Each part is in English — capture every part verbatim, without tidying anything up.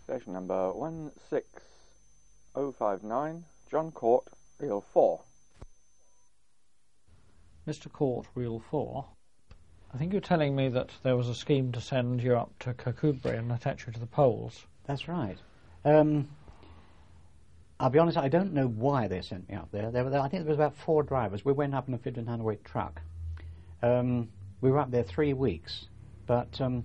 Station number one six oh five nine, John Court, Reel four. Mister Court, Reel four. I think you're telling me that there was a scheme to send you up to Kirkcudbright and attach you to the poles. That's right. Um, I'll be honest, I don't know why they sent me up there. There were, I think there was about four drivers. We went up in a fifteen hundred weight truck. Um, we were up there three weeks, but um,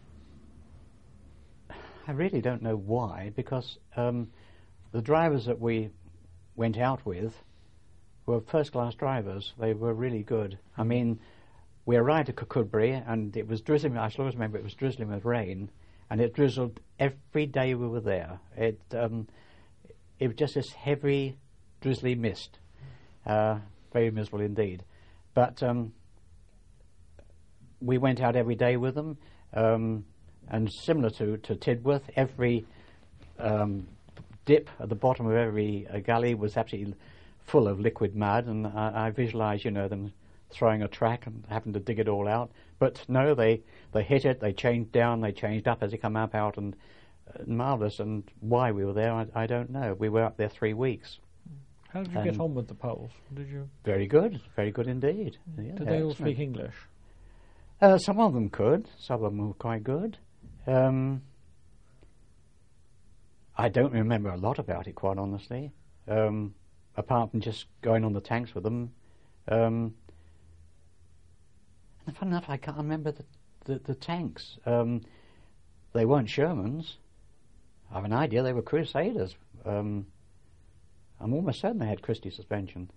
I really don't know why, because um, the drivers that we went out with were first-class drivers. They were really good. I mean, we arrived at Kirkcudbright, and it was drizzling. I shall always remember it was drizzling with rain, and it drizzled every day we were there. It um, it was just this heavy, drizzly mist. Uh, very miserable indeed. But um, we went out every day with them, um, and similar to, to Tidworth, every um, dip at the bottom of every uh, gully was absolutely full of liquid mud, and I, I visualised, you know, them throwing a track and having to dig it all out. But no, they, they hit it, they changed down, they changed up as they come up out, and uh, marvellous. And why we were there, I, I don't know. We were up there three weeks. How did you and get on with the Poles? Did you? Very good, very good indeed. Yeah, did they all excellent. speak English? Uh, some of them could, some of them were quite good. Um, I don't remember a lot about it, quite honestly, um, apart from just going on the tanks with them. Um, and fun enough, I can't remember the, the, the tanks. Um, they weren't Shermans. I have an idea they were Crusaders. Um, I'm almost certain they had Christie suspension.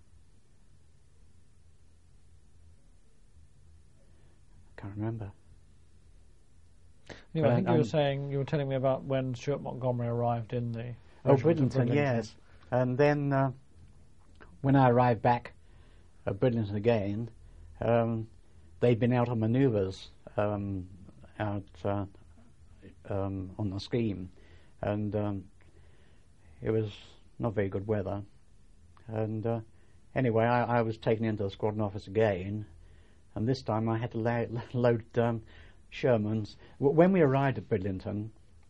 I can't remember. Anyway, I think um, you were saying, you were telling me about when Stuart Montgomery arrived in the... Oh, regiment of Bridlington, yes. And then uh, when I arrived back at Bridlington again, um, they'd been out on manoeuvres um, out uh, um, on the scheme, and um, it was not very good weather. And uh, anyway, I, I was taken into the squadron office again, and this time I had to la load um, Shermans. W when we arrived at Bridlington,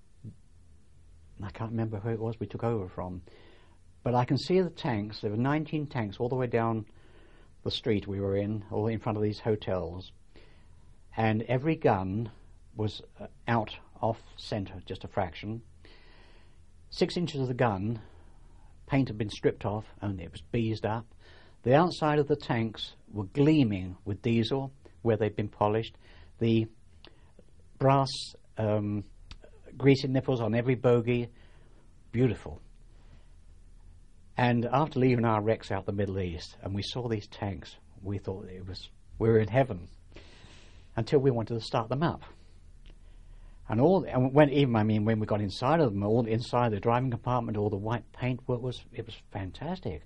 I can't remember who it was we took over from, but I can see the tanks. There were nineteen tanks all the way down the street we were in, all in front of these hotels, and every gun was uh, out off centre, just a fraction. Six inches of the gun, paint had been stripped off and it was beesed up. The outside of the tanks were gleaming with diesel where they'd been polished. The brass um, greasy nipples on every bogey, beautiful. And after leaving our wrecks out the Middle East and we saw these tanks, we thought it was we were in heaven, until we wanted to start them up. And all, and when even I mean when we got inside of them, all inside the driving compartment, all the white paint was it was fantastic.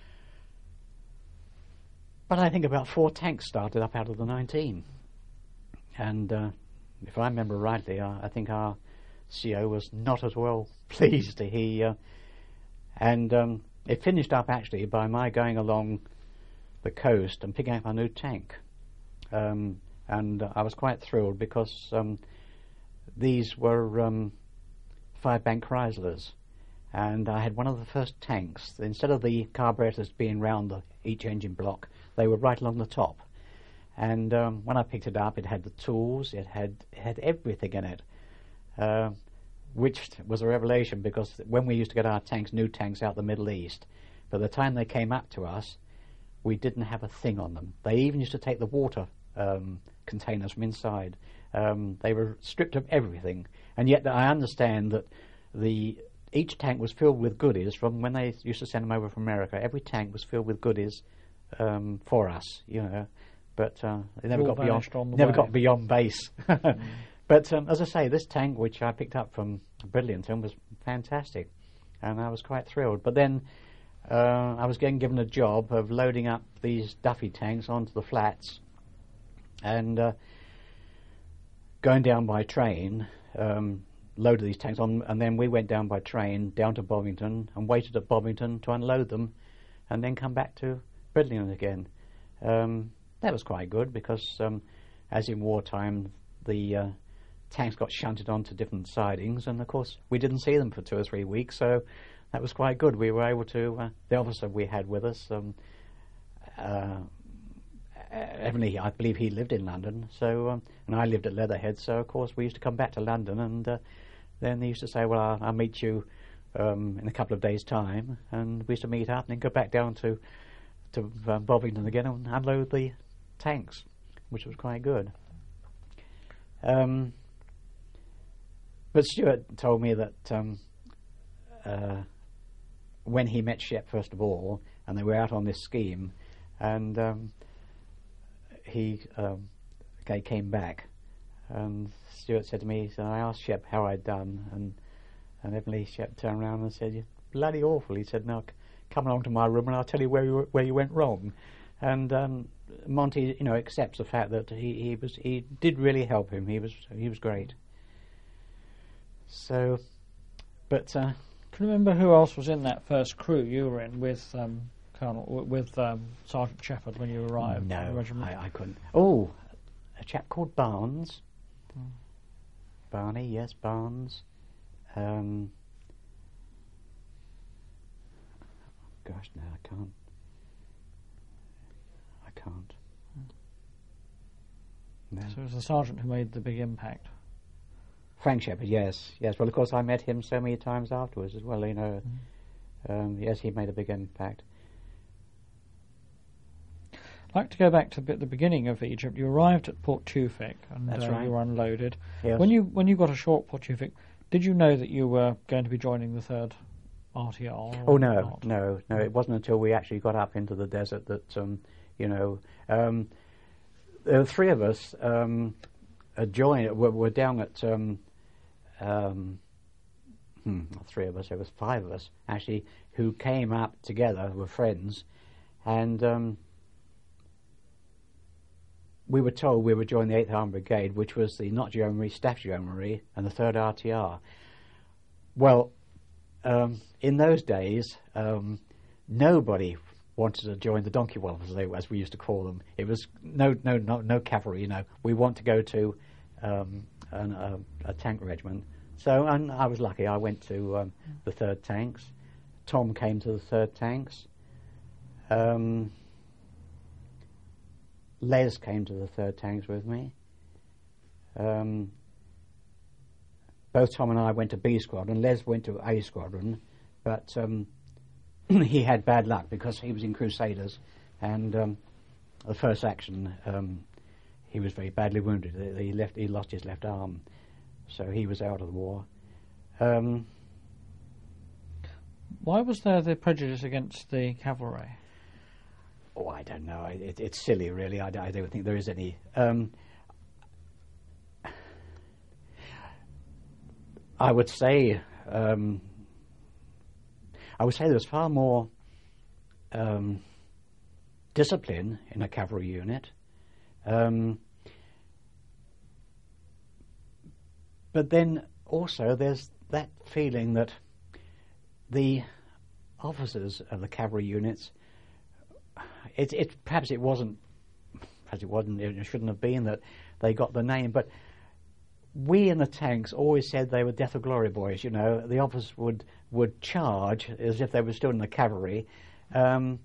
But I think about four tanks started up out of the nineteen, and uh, if I remember rightly, uh, I think our C O was not as well pleased. He uh, and um, it finished up actually by my going along the coast and picking up a new tank, um, and uh, I was quite thrilled because um, these were um, five bank Chryslers, and I had one of the first tanks. Instead of the carburetors being round the, each engine block, they were right along the top. And um, when I picked it up, it had the tools, it had it had everything in it, uh, which was a revelation, because when we used to get our tanks, new tanks, out the Middle East, by the time they came up to us, we didn't have a thing on them. They even used to take the water um, containers from inside. Um, they were stripped of everything, and yet I understand that the each tank was filled with goodies from when they used to send them over from America. Every tank was filled with goodies um, for us, you know. But uh, it never All got beyond vanished on the never way. got beyond base. mm. But um, as I say, this tank which I picked up from Bridlington was fantastic, and I was quite thrilled. But then uh, I was getting given a job of loading up these Duffy tanks onto the flats, and uh, going down by train, um, loaded these tanks on, and then we went down by train down to Bovington and waited at Bovington to unload them, and then come back to Bridlington again. Um, that was quite good because, um, as in wartime, the uh, tanks got shunted onto different sidings, and of course we didn't see them for two or three weeks, so that was quite good. We were able to, uh, the officer we had with us, um, uh, evidently I believe he lived in London, so um, and I lived at Leatherhead, so of course we used to come back to London, and uh, then they used to say, well, I'll, I'll meet you um, in a couple of days' time, and we used to meet up and then go back down to, to uh, Bovington again and unload the tanks, which was quite good. Um, but Stuart told me that um, uh, when he met Shep first of all, and they were out on this scheme, and um, he um, okay, came back, and Stuart said to me, he said, I asked Shep how I'd done, and and evidently Shep turned around and said, "You're bloody awful." He said, "Now come along to my room and I'll tell you where you where you went wrong." And um, Monty, you know, accepts the fact that he, he was he did really help him. He was he was great. So, but uh, can you remember who else was in that first crew you were in with um, Colonel with um, Sergeant Shepherd when you arrived? No, in the regiment? I, I couldn't. Oh, a chap called Barnes. Hmm. Barney, yes, Barnes. Um, gosh, no, I can't. I can't. No. So it was the sergeant who made the big impact. Frank Shepherd, yes, yes. Well, of course, I met him so many times afterwards as well. You know, mm. um, yes, he made a big impact. I'd like to go back to the beginning of Egypt. You arrived at Port Tewfik, and That's uh, right. you were unloaded. Yes. When you when you got ashore at Port Tewfik, did you know that you were going to be joining the third R T R? Oh no, not? no, no! It wasn't until we actually got up into the desert that um, you know. Um, there were three of us um, joined. Were, were down at. Um, um, hmm, not three of us. There was five of us actually who came up together. Were friends, and. Um, We were told we would join the eighth Armoured Brigade, which was the Not Gendarmerie, Staff Gendarmerie, and the third R T R. Well, um, in those days, um, nobody wanted to join the donkey wolves, as, they, as we used to call them. It was no, no, no, no cavalry. You know, we want to go to um, an, a, a tank regiment. So, and I was lucky. I went to um, the third tanks. Tom came to the third tanks. Um, Les came to the third tanks with me. Um, both Tom and I went to B Squadron. Les went to A Squadron, but um, he had bad luck because he was in Crusaders, and um, the first action um, he was very badly wounded. He left. He lost his left arm, so he was out of the war. Um, Why was there the prejudice against the cavalry? Oh, I don't know. It, it's silly, really. I, I don't think there is any. Um, I would say, um, I would say there's far more um, discipline in a cavalry unit, um, but then also there's that feeling that the officers of the cavalry units. It, it perhaps it wasn't, perhaps it wasn't. It shouldn't have been that they got the name. But we in the tanks always said they were Death or Glory boys. You know, the officers would would charge as if they were still in the cavalry. Um,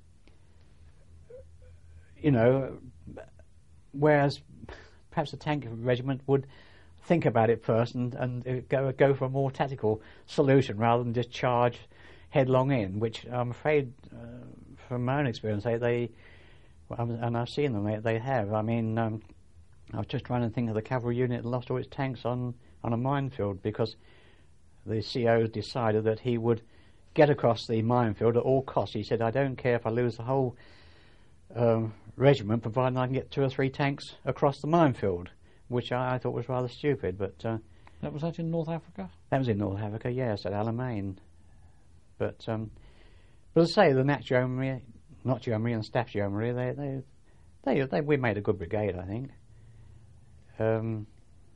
you know, whereas perhaps the tank regiment would think about it first and and go go for a more tactical solution rather than just charge headlong in, which I'm afraid. Uh, From my own experience, they, they and I've seen them, they, they have. I mean, um, I was just trying to think of the cavalry unit that lost all its tanks on, on a minefield because the C O decided that he would get across the minefield at all costs. He said, I don't care if I lose the whole um, regiment, provided I can get two or three tanks across the minefield, which I, I thought was rather stupid. But uh, that was that in North Africa? That was in North Africa, yes, at Alamein. But... Um, But as I say, the Nat Gendarmerie, not Gendarmerie and Staff Gendarmerie, they, they, they, they, we made a good brigade, I think. Um,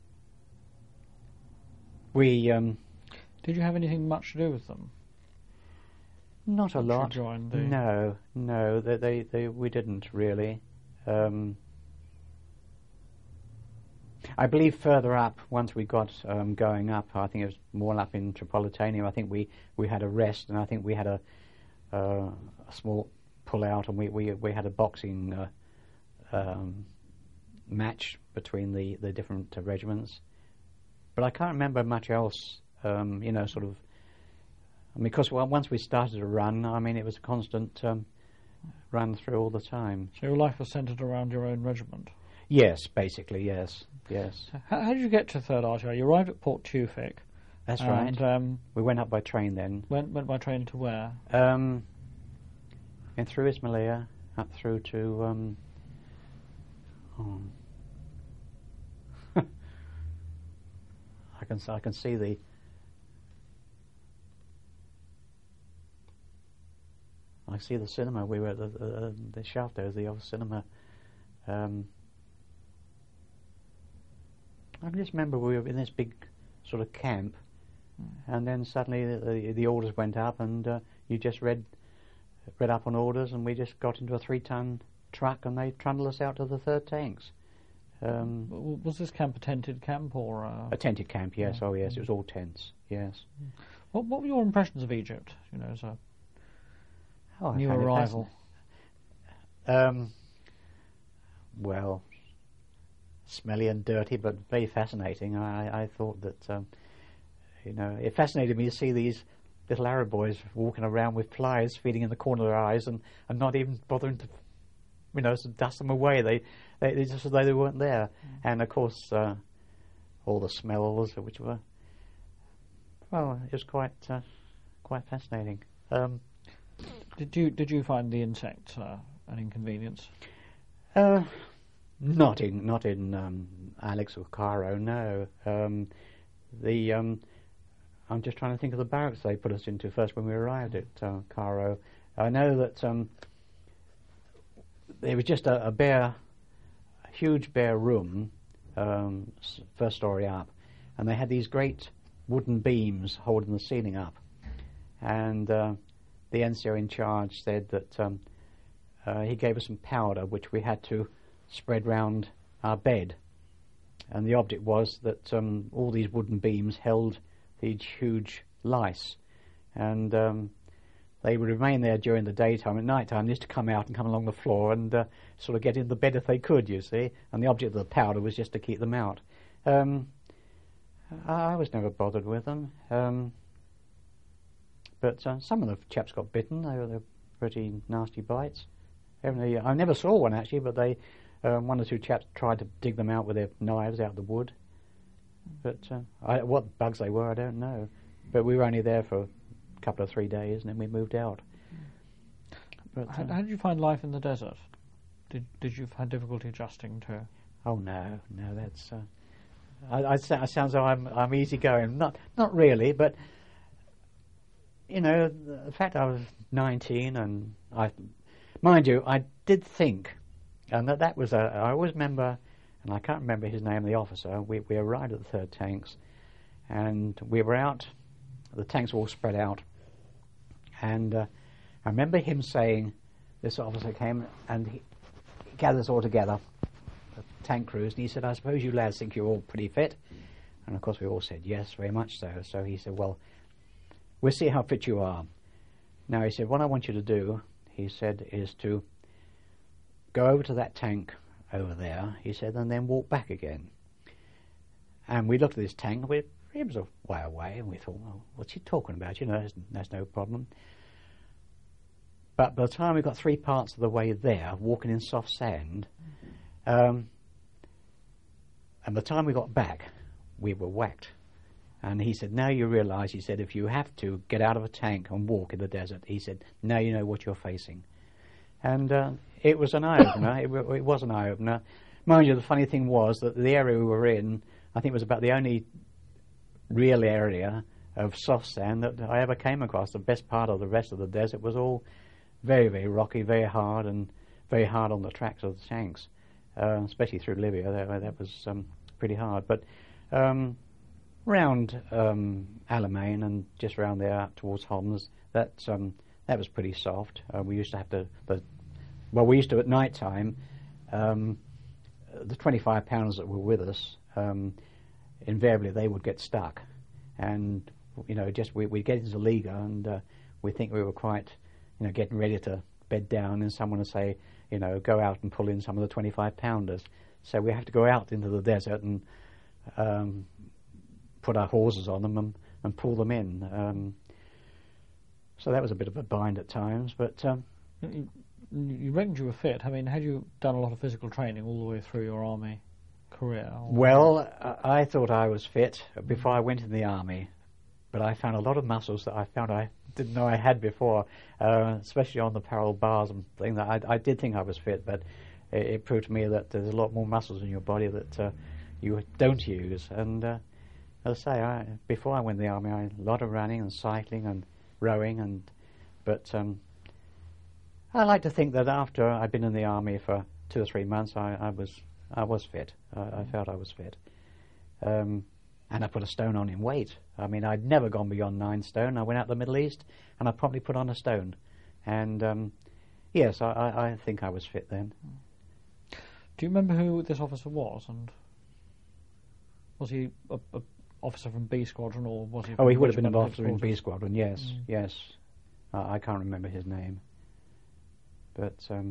we. Um, Did you have anything much to do with them? Not a lot. You joined the... No, no, they, they, they, we didn't really. Um, I believe further up, once we got um, going up, I think it was more up in Tripolitania, I think we, we had a rest, and I think we had a, uh, a small pull-out, and we, we, we had a boxing uh, um, match between the, the different uh, regiments. But I can't remember much else, um, you know, sort of, because well, once we started to run, I mean, it was a constant um, run through all the time. So your life was centred around your own regiment? Yes, basically, yes, yes. How, how did you get to third Artillery? You arrived at Port Tewfik. That's and, right. Um, we went up by train then. Went, went by train to where? Um, and through Ismailia, up through to... Um, oh. I can I can see the... I see the cinema. We were at the, uh, the shaft there, the old cinema. Um, I can just remember we were in this big sort of camp, mm. and then suddenly the, the, the orders went up, and uh, you just read read up on orders, and we just got into a three-ton truck, and they trundled us out to the third tanks. Um, was this camp a tented camp or uh, a tented camp? Yes. Yeah. Oh, yes. Mm. It was all tents. Yes. What What were your impressions of Egypt? You know, as a oh, new arrival. Um, well, smelly and dirty, but very fascinating. I, I thought that, um, you know, it fascinated me to see these little Arab boys walking around with flies feeding in the corner of their eyes, and, and not even bothering to, you know, to dust them away. They, they, they just as though they weren't there. Mm. And of course, uh, all the smells, which were, well, it was quite, uh, quite fascinating. Um, did you did you find the insects uh, an inconvenience? Uh, not in not in um, Alex or Cairo. No. Um, the um, I'm just trying to think of the barracks they put us into first when we arrived at uh, Cairo. I know that um, there was just a, a bare, a huge bare room, um, first story up, and they had these great wooden beams holding the ceiling up, and uh, the N C O in charge said that um, uh, he gave us some powder which we had to spread round our bed, and the object was that um, all these wooden beams held these huge lice, and um, they would remain there during the daytime. At night time, they used to come out and come along the floor and uh, sort of get in the bed if they could, you see, and the object of the powder was just to keep them out. Um, I, I was never bothered with them. Um, But uh, some of the chaps got bitten. They were, they were pretty nasty bites. Every, I never saw one actually, but they, um, one or two chaps tried to dig them out with their knives out of the wood. But uh, I, what bugs they were, I don't know. But we were only there for a couple of three days, and then we moved out. But, how, uh, how did you find life in the desert? Did Did you have difficulty adjusting to? Oh no, no, that's. Uh, I, I, I sound as though I'm I'm easygoing. Not not really, but. You know, the fact I was nineteen, and I, mind you, I did think, and that that was a. I always remember, and I can't remember his name, the officer. We we arrived at the third tanks, and we were out. The tanks were all spread out, and uh, I remember him saying, this officer came and he, he gathered us all together, the tank crews, and he said, "I suppose you lads think you're all pretty fit," and of course we all said yes, very much so. So he said, "Well, we'll see how fit you are." Now, he said, what I want you to do, he said, is to go over to that tank over there, he said, and then walk back again. And we looked at this tank, we, it was a way away, and we thought, well, what's he talking about? You know, there's, there's no problem. But by the time we got three parts of the way there, walking in soft sand, um, and by the time we got back, we were whacked. And he said, now you realise, he said, if you have to get out of a tank and walk in the desert, he said, now you know what you're facing. And uh, it was an eye-opener. it, it was an eye-opener. Mind you, the funny thing was that the area we were in, I think was about the only real area of soft sand that I ever came across. The best part of the rest of the desert was all very, very rocky, very hard, and very hard on the tracks of the tanks, uh, especially through Libya. That, that was um, pretty hard. But... Um, Round um, Alamein and just round there up towards Homs, that um, that was pretty soft. Uh, we used to have to, the, well, we used to at night time. Um, the twenty-five pounders that were with us, um, invariably they would get stuck, and you know, just we we get into Liga, and uh, we think we were quite, you know, getting ready to bed down, and someone would say, you know, go out and pull in some of the twenty-five pounders. So we have to go out into the desert and um, put our horses on them and, and pull them in. Um, so that was a bit of a bind at times, but. Um, You, you reckoned you were fit. I mean, had you done a lot of physical training all the way through your army career? Or? Well, I, I thought I was fit before I went in the army, but I found a lot of muscles that I found I didn't know I had before, uh, especially on the parallel bars and things. That I, I did think I was fit, but it, it proved to me that there's a lot more muscles in your body that uh, you don't use. And uh, as I say, I, before I went in the army, I a lot of running and cycling and rowing, and but. Um, I like to think that after I'd been in the army for two or three months, I, I was I was fit. I, I felt I was fit, um, and I put a stone on in weight. I mean, I'd never gone beyond nine stone. I went out to the Middle East, and I probably put on a stone. And um, yes, I, I, I think I was fit then. Do you remember who this officer was, and was he a, a officer from B Squadron, or was he? Oh, he would have been an officer in B Squadron. Yes, mm. yes. Uh, I can't remember his name. But um,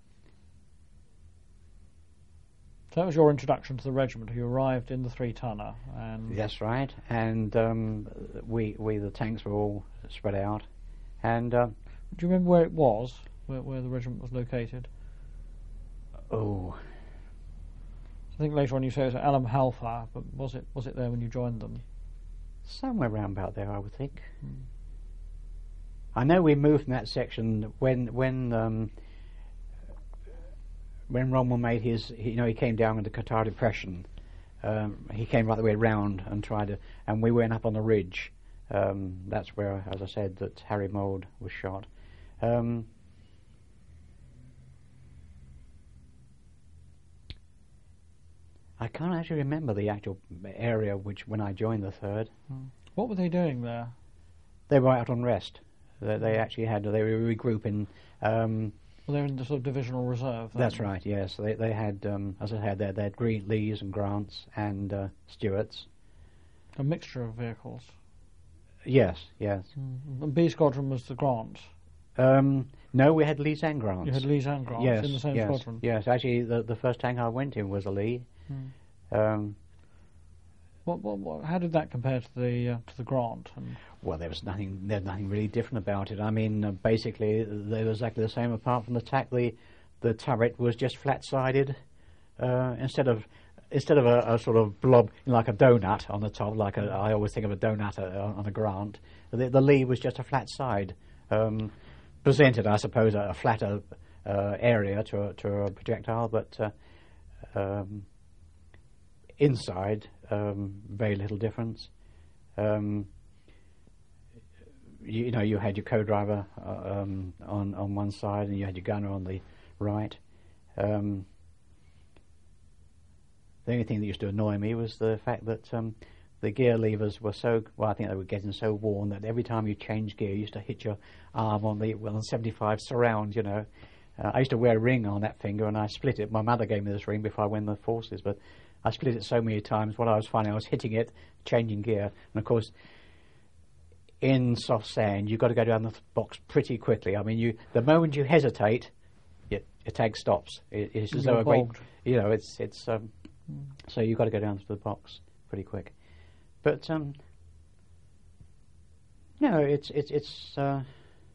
so that was your introduction to the regiment. You arrived in the three-tonner, and that's right. And um, we, we, the tanks were all spread out. And uh, do you remember where it was, where, where the regiment was located? Oh, I think later on you say it was at Alam Halfa, but was it was it there when you joined them? Somewhere round about there, I would think. Hmm. I know we moved from that section when when um, when Rommel made his, you know, he came down in the Qatar Depression. Um, he came right the way round and tried to, and we went up on the ridge. Um, that's where, as I said, that Harry Mould was shot. Um, I can't actually remember the actual area which when I joined the third. Hmm. What were they doing there? They were out on rest. They, they actually had, they were regrouping. Um, well, they're in the sort of divisional reserve. That's right, yes. They they had, um, as I said, they, they had Green, Lees and Grants and uh, Stewarts. A mixture of vehicles. Yes, yes. Mm. And B Squadron was the Grant? Um, no, we had Lees and Grants. You had Lees and Grants yes, in the same yes, squadron? Yes, actually the, the first tank I went in was a Lee. Mm. Um, What, what, what, how did that compare to the uh, to the Grant? And well, there was nothing. There was nothing really different about it. I mean, uh, basically, they were exactly the same, apart from the tack. The the turret was just flat-sided uh, instead of instead of a, a sort of blob like a donut on the top. Like a, I always think of a donut uh, on a Grant. The, the Lee was just a flat side, um, presented, I suppose, a, a flatter uh, area to a, to a projectile, but uh, um, inside. Um, very little difference. Um, you, you know, you had your co-driver uh, um, on on one side, and you had your gunner on the right. Um, the only thing that used to annoy me was the fact that um, the gear levers were so well. I think they were getting so worn that every time you changed gear, you used to hit your arm on the well on seventy-five surround. You know, uh, I used to wear a ring on that finger, and I split it. My mother gave me this ring before I went in the forces, but I split it so many times. What I was finding, I was hitting it, changing gear, and of course, in soft sand, you've got to go down the box pretty quickly. I mean, you the moment you hesitate, your, your tag stops. It, it's as though a great, you know, it's it's. Um, mm. So you've got to go down to the box pretty quick. But um, no, it's it's it's uh,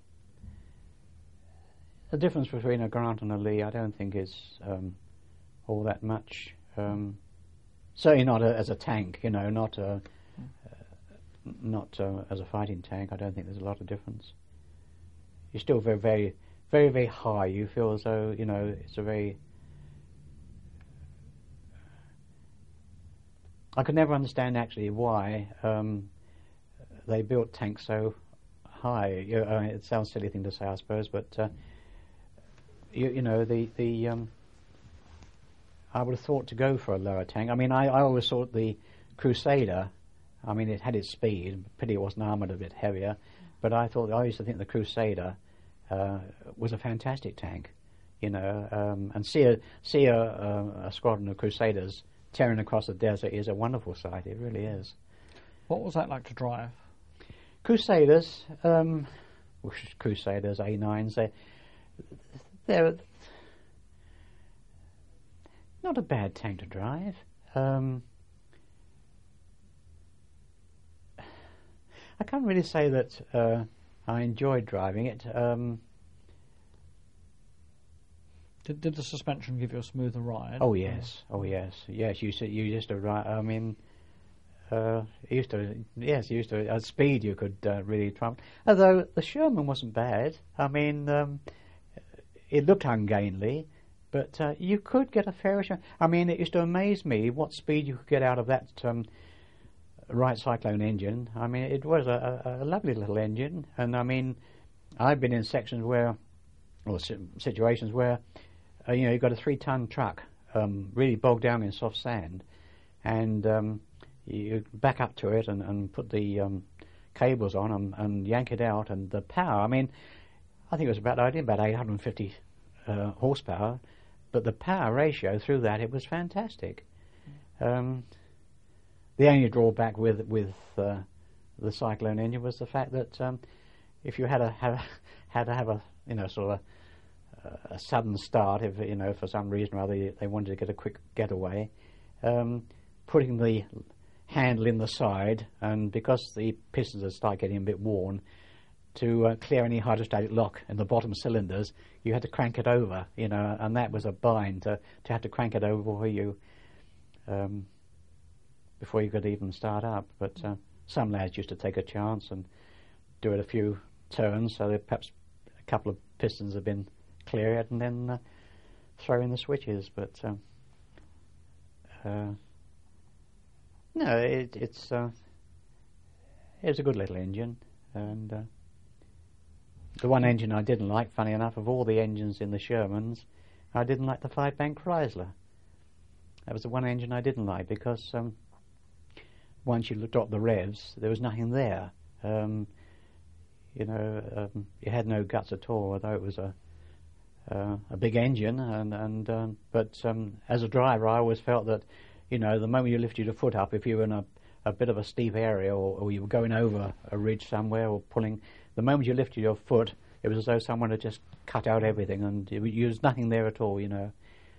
the difference between a Grant and a Lee. I don't think is um, all that much. Um, Certainly not a, as a tank, you know, not a, uh, not uh, as a fighting tank. I don't think there's a lot of difference. You're still very, very, very, very high. You feel as though, you know, it's a very... I could never understand actually why um, they built tanks so high. You know, it sounds a silly thing to say, I suppose, but uh, you, you know, the the um, I would have thought to go for a lower tank. I mean, I, I always thought the Crusader, I mean, it had its speed. Pity it wasn't armoured a bit heavier. But I thought, I used to think the Crusader uh, was a fantastic tank. you know, um, and see a see a, a, a squadron of Crusaders tearing across the desert is a wonderful sight. It really is. What was that like to drive? Crusaders, um, Crusaders A nines, they they're not a bad tank to drive. Um, I can't really say that uh, I enjoyed driving it. Um, did, did the suspension give you a smoother ride? Oh yes, oh yes, yes. You you used to ride. I mean, uh, you used to yes, you used to at speed you could uh, really trump. Although the Sherman wasn't bad. I mean, um, it looked ungainly, but uh, you could get a fair share. I mean, it used to amaze me what speed you could get out of that um, Wright Cyclone engine. I mean, it was a, a, a lovely little engine, and I mean, I've been in sections where, or situations where, uh, you know, you've got a three-ton truck um, really bogged down in soft sand, and um, you back up to it and, and put the um, cables on and, and yank it out, and the power. I mean, I think it was about I did about eight hundred fifty uh, horsepower, but the power ratio through that, it was fantastic. Um, the only drawback with with uh, the Cyclone engine was the fact that um, if you had a have, had to have a you know sort of a, a sudden start, if you know for some reason or other they wanted to get a quick getaway, um, putting the handle in the side, and because the pistons would start getting a bit worn, to uh, clear any hydrostatic lock in the bottom cylinders, you had to crank it over, you know, and that was a bind to, to have to crank it over before you um, before you could even start up. But uh, some lads used to take a chance and do it a few turns, so that perhaps a couple of pistons have been cleared, and then uh, throw in the switches. But um, uh, no, it, it's uh, it's a good little engine, and. Uh, The one engine I didn't like, funny enough, of all the engines in the Shermans, I didn't like the five-bank Chrysler. That was the one engine I didn't like because um, once you dropped the revs, there was nothing there. Um, you know, um, it had no guts at all, although it was a uh, a big engine. And and um, but um, as a driver, I always felt that, you know, the moment you lifted your foot up, if you were in a, a bit of a steep area or, or you were going over a ridge somewhere or pulling. The moment you lifted your foot, it was as though someone had just cut out everything, and there was nothing there at all, you know.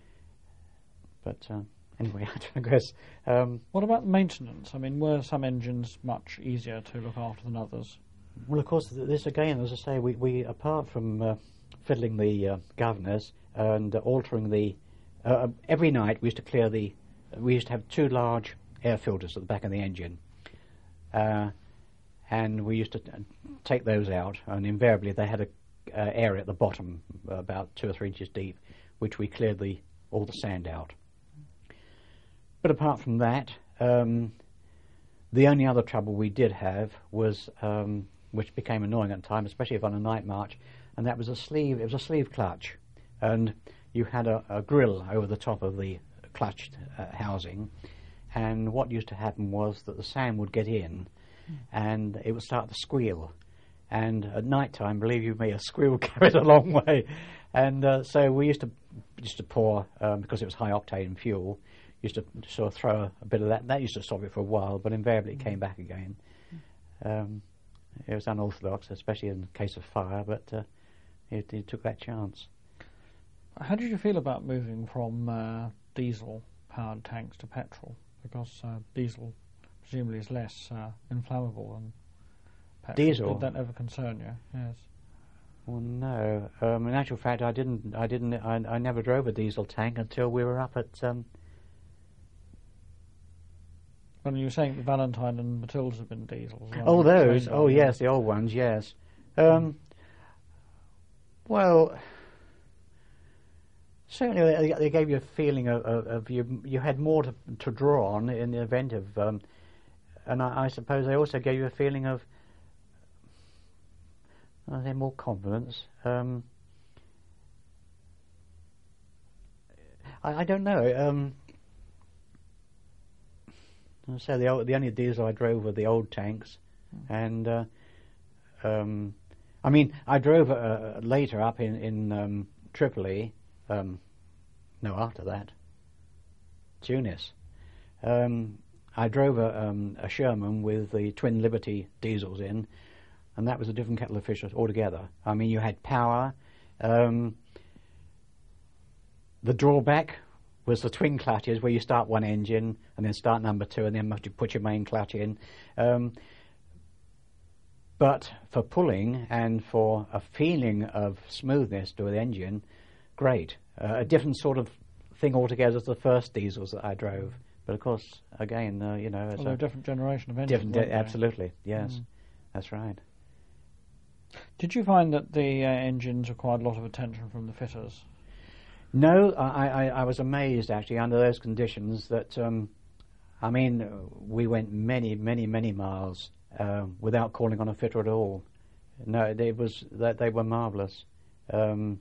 But uh, anyway, I digress. Um, what about maintenance? I mean, were some engines much easier to look after than others? Well, of course, this again, as I say, we, we apart from uh, fiddling the uh, governors and uh, altering the... Uh, every night we used to clear the... We used to have two large air filters at the back of the engine. Uh, And we used to t- take those out, and invariably they had a uh, area at the bottom, uh, about two or three inches deep, which we cleared the all the sand out. But apart from that, um, the only other trouble we did have was, um, which became annoying at the time, especially if on a night march, and that was a sleeve. It was a sleeve clutch, and you had a, a grill over the top of the clutch uh, housing, and what used to happen was that the sand would get in. And it would start to squeal, and at night time, believe you me, a squeal carried a long way. And uh, so we used to used to pour um, because it was high octane fuel. Used to sort of throw a, a bit of that. And that used to stop it for a while, but invariably it came back again. Um, it was unorthodox, especially in the case of fire, but uh, it, it took that chance. How did you feel about moving from uh, diesel-powered tanks to petrol? Because uh, diesel presumably is less uh, inflammable than petrol. Diesel. Did that ever concern you? Yes. Well, no. Um, in actual fact, I didn't. I didn't. I, I never drove a diesel tank until we were up at. Um, Well, you were saying the Valentine and Matildas have been diesels. Oh, those. Oh, yes, the old ones. Yes. Um, well, certainly they, they gave you a feeling of, of, of you. You had more to, to draw on in the event of. Um, And I, I suppose they also gave you a feeling of, I think, more confidence. Um, I, I don't know. Um, I say the old, the only diesel I drove were the old tanks, mm. and uh, um, I mean I drove uh, later up in in um, Tripoli, um, no, after that, Tunis. Um, I drove a, um, a Sherman with the twin Liberty diesels in, and that was a different kettle of fish altogether. I mean, you had power. Um, the drawback was the twin clutches, where you start one engine and then start number two, and then you put your main clutch in. Um, but for pulling and for a feeling of smoothness to the engine, great. Uh, a different sort of thing altogether as the first diesels that I drove. But of course, again, uh, you know, it's well, a a different generation of engines. different, weren't they? absolutely, yes, Mm. that's right. Did you find that the uh, engines required a lot of attention from the fitters? No, I, I, I was amazed actually under those conditions that, um, I mean, we went many, many, many miles uh, without calling on a fitter at all. No, it was that they were marvellous. Um,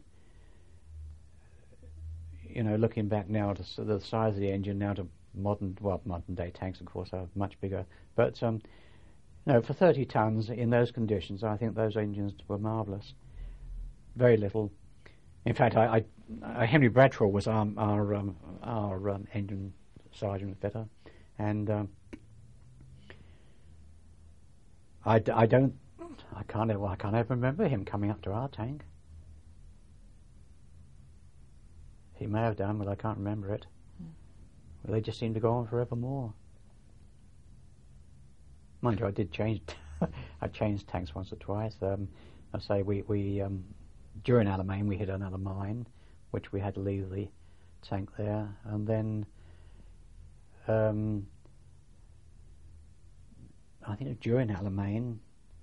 you know, looking back now to s- the size of the engine now to modern, well, modern day tanks, of course, are much bigger. But um, no, for thirty tons in those conditions, I think those engines were marvellous. Very little. In fact, I, I, uh, Henry Bradshaw was our our, um, our um, engine sergeant fitter, and um, I, d- I don't, I can't, ever, I can't ever remember him coming up to our tank. He may have done, but I can't remember it. Mm. Well, they just seem to go on forevermore. Mind you, I did change. I changed tanks once or twice. Um, I say we we um, during Alamein we hit another mine, which we had to leave the tank there, and then um, I think during Alamein,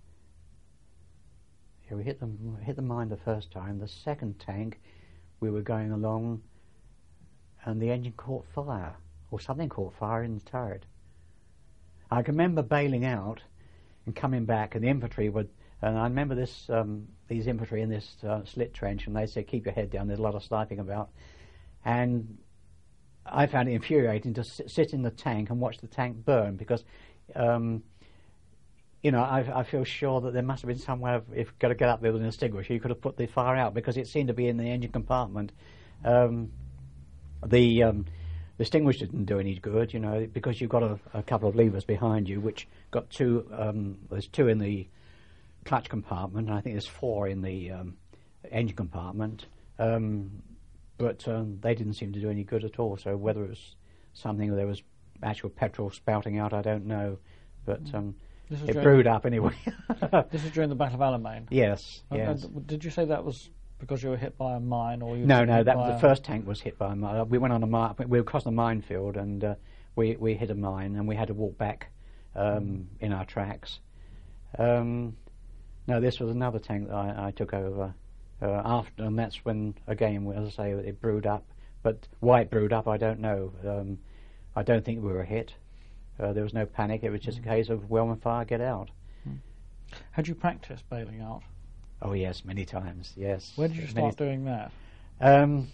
yeah, we hit the we hit the mine the first time. The second tank, we were going along, and the engine caught fire, or something caught fire in the turret. I can remember bailing out and coming back, and the infantry would, and I remember this, um, these infantry in this uh, slit trench, and they said, keep your head down, there's a lot of sniping about. And I found it infuriating to sit, sit in the tank and watch the tank burn, because, um, you know, I, I feel sure that there must have been some way of, if you've got to get up there with an extinguisher, you could have put the fire out, because it seemed to be in the engine compartment. Um, the... Um, The extinguisher didn't do any good, you know, because you've got a, a couple of levers behind you, which got two. Um, there's two in the clutch compartment, and I think there's four in the um, engine compartment. Um, but um, they didn't seem to do any good at all. So whether it was something or there was actual petrol spouting out, I don't know. But um, it brewed up anyway. This is during the Battle of Alamein. Yes. And, yes. and did you say that was because you were hit by a mine, or you? No, were no. hit That by the a first tank was hit by a mine. We went on a mine. We were across a minefield, and uh, we we hit a mine, and we had to walk back um, in our tracks. Um, no, this was another tank that I, I took over uh, after, and that's when again, as I say, it brewed up. But why it brewed up, I don't know. Um, I don't think we were hit. Uh, there was no panic. It was just Mm. a case of well and fire, get out. Mm. Had you practiced bailing out? Oh yes, many times. Yes. Where did you Many start doing that? Um,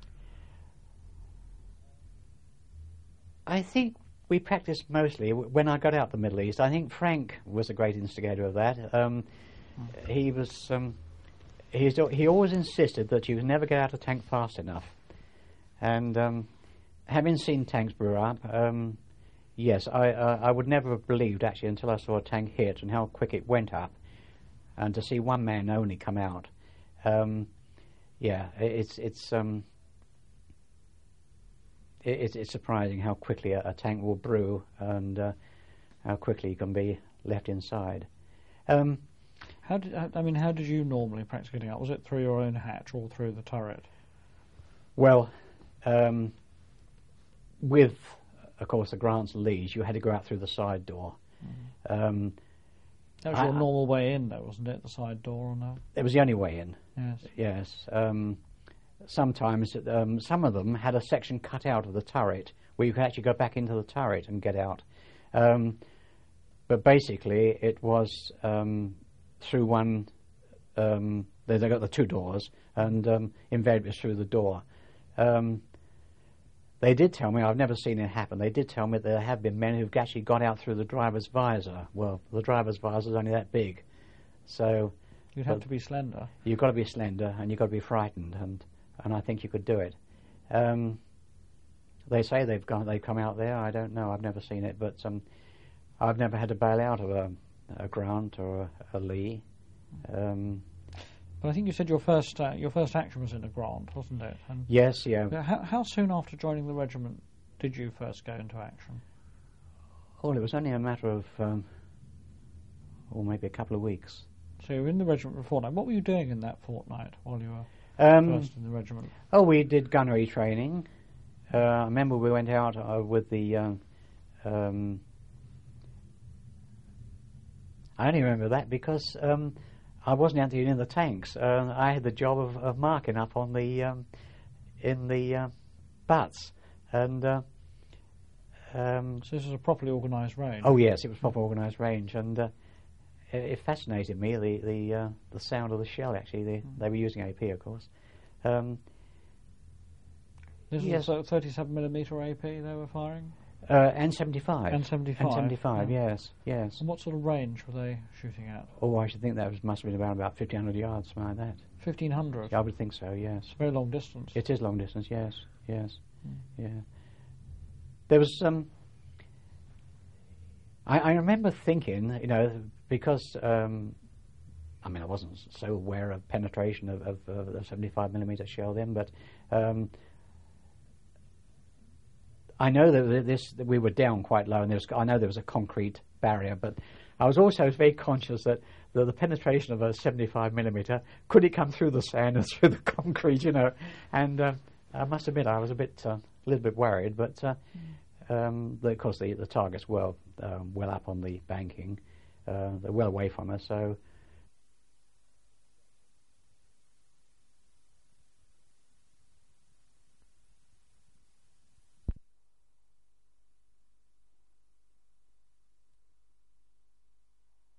I think we practiced mostly w- when I got out the Middle East. I think Frank was a great instigator of that. Um, Mm. He was. Um, he's, al- he always insisted that you never get out a tank fast enough. And um, having seen tanks brew up, um, yes, I uh, I would never have believed actually until I saw a tank hit and how quick it went up, and to see one man only come out. Um, yeah, it, it's it's um, it, it's it's surprising how quickly a, a tank will brew and uh, how quickly you can be left inside. Um, How did I mean? How did you normally practice getting out? Was it through your own hatch or through the turret? well, um, with of course the Grants and Lees, you had to go out through the side door. Mm. Um, That was I- your I- normal way in, though, wasn't it? The side door, or no? it was the only way in. Yes. Yes. Um, sometimes um, some of them had a section cut out of the turret where you could actually go back into the turret and get out. Um, but basically, it was um, through one. Um, they, they got the two doors, and um, invariably it was through the door. Um, they did tell me, I've never seen it happen, they did tell me that there have been men who've actually got out through the driver's visor. Well, the driver's visor is only that big. So You'd have But- to be slender. you've got to be slender and you've got to be frightened, and and I think you could do it. Um, they say they've gone, they've come out there. I don't know. I've never seen it, but um, I've never had to bail out of a, a Grant or a, a Lee. Um, but I think you said your first uh, your first action was in a Grant, wasn't it? And yes, yeah. How, how soon after joining the regiment did you first go into action? Oh, it was only a matter of, um, or maybe a couple of weeks. So you were in the regiment for a fortnight. What were you doing in that fortnight while you were Um, first in the regiment? Oh, we did gunnery training. Uh, I remember we went out uh, with the. Um, um, I only remember that because um, I wasn't actually in the tanks. Uh, I had the job of, of marking up on the um, in the uh, butts, and. Uh, um, so this was a properly organised range. Oh yes, it was a proper organised range, and uh, it, it fascinated me the the uh, the sound of the shell. Actually, they mm. they were using A P, of course. Um, this yes. was a thirty-seven millimeter A P they were firing? Uh, N seventy-five. N seventy-five. N seventy-five, yeah. yes, yes. And what sort of range were they shooting at? Oh, I should think that was, must have been about, about fifteen hundred yards, something like that. fifteen hundred? I would think so, yes. It's a very long distance. It is long distance, yes, yes, mm. yeah. There was um, I, I remember thinking, you know, because um, I mean, I wasn't so aware of penetration of, of uh, the seventy-five millimeter shell then, but um, I know that this that we were down quite low, and there was, I know there was a concrete barrier, but I was also very conscious that the, the penetration of a seventy-five millimeter, could it come through the sand and through the concrete, you know? And uh, I must admit, I was a bit, uh, a little bit worried, but uh, um, of course the, the targets were um, well up on the banking, uh, they're well away from us, so